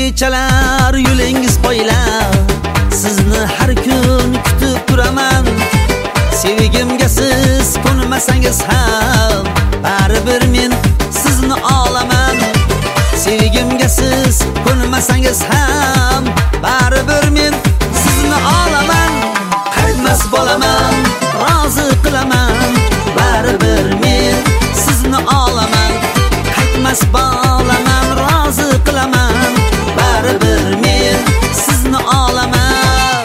kechalar yo'lingiz poylab sizni har kun kutib turaman. Sevgimga siz ko'nmasangiz ham baribir men sizni olaman. Sevgimga siz ko'nmasangiz ham baribir men sizni olaman. Qaytmas bo'laman, rozi qilaman, baribir men sizni olaman. Qaytmas bo'laman, rozi qilaman, baribir men sizni olaman.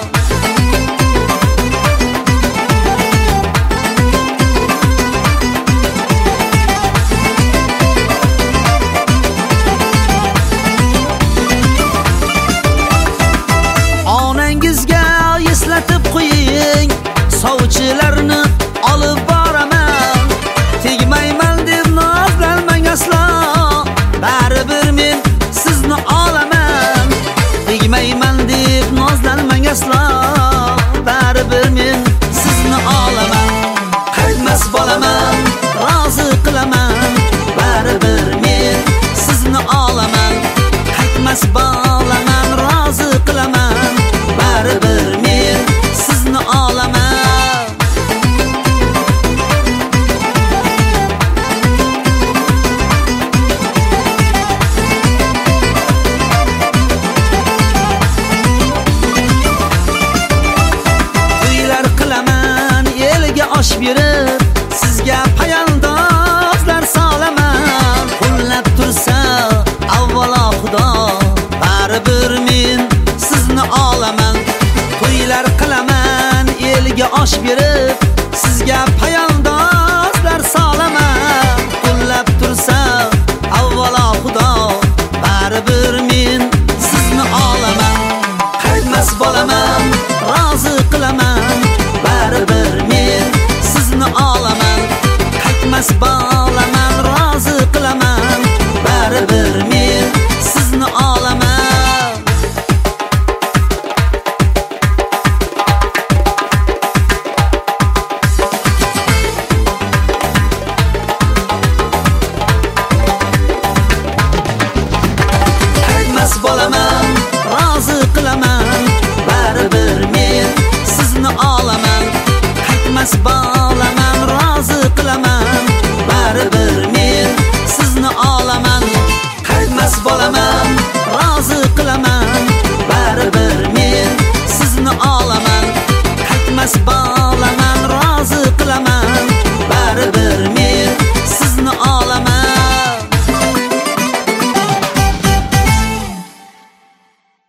Onangizga eslatib qo'ying, sovchilarni olib boraman. Tegmayman deb nozlanmang aslo, baribir men sizni olaman. Tegmayman deb nozlanmang aslo, baribir men sizni olaman. Qaytmas bo'laman, rozi qilaman, baribir men sizni olaman. Qaytmas bo'laman, rozi qilaman, baribir men sizni olaman. To'ylar qilaman elga osh berib, sizga payandozlar solaman. Qo'llab tursa avvalo Xudo, baribir men sizni olaman. To'ylar qilaman elga osh berib, sizga payandozlar solaman. Qo'llab tursa avvalo Xudo, baribir men sizni olaman. Qaytmas bo'laman, rozi qilaman, baribir men sizni olaman. Qaytmas bo'laman, rozi qilaman, baribir men sizni olaman. Qaytmas bo'laman, rozi qilaman, baribir men sizni olaman. Qaytmas bo'laman, rozi qilaman, baribir men sizni olaman. Qaytmas bo'laman, rozi